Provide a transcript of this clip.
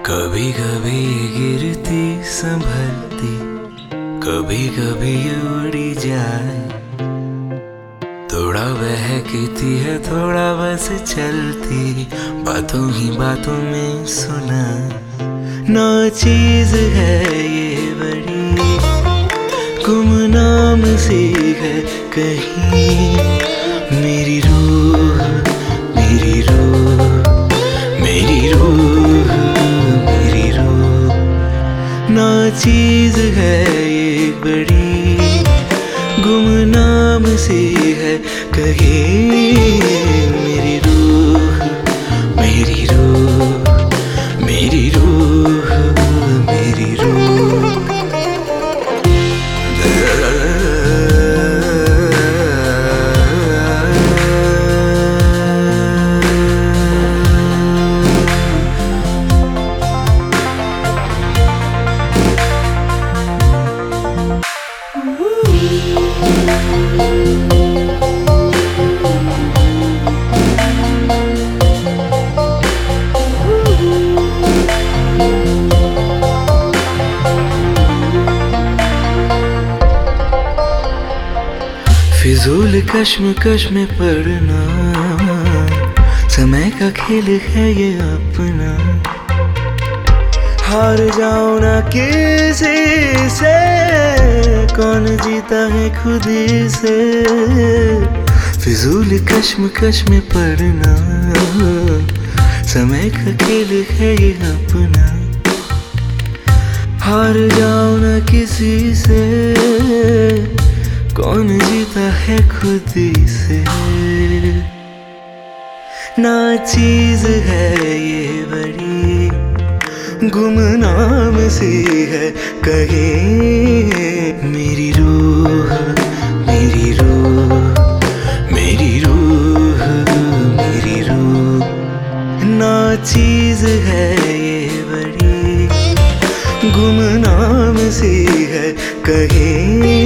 कभी कभी गिरती संभलती, कभी कभी उड़ी जाए। थोड़ा बहकती है थोड़ा बस चलती, बातों ही बातों में सुना। ना चीज है ये बड़ी गुमनाम सी है कहीं। मेरी रूह मेरी रूह मेरी रूह मेरी रूह, ना चीज है ये बड़ी गुमनाम सी है कहीं। मेरी रूह मेरी रूह मेरी रूह मेरी रूह। फिजूल कश्मकश में पड़ना, समय का खेल है ये अपना। हार जाओ ना किसी से, कौन जीता है खुद ही से। फिजूल कश्मकश में पड़ना, समय का खेल है ये अपना। हार जाओ ना किसी से, कौन जीता है खुद ही से। ना चीज है ये बड़ी गुमनाम सी है कहीं। मेरी रूह मेरी रूह मेरी रूह मेरी रूह, ना चीज है ये बड़ी गुमनाम सी है कहीं।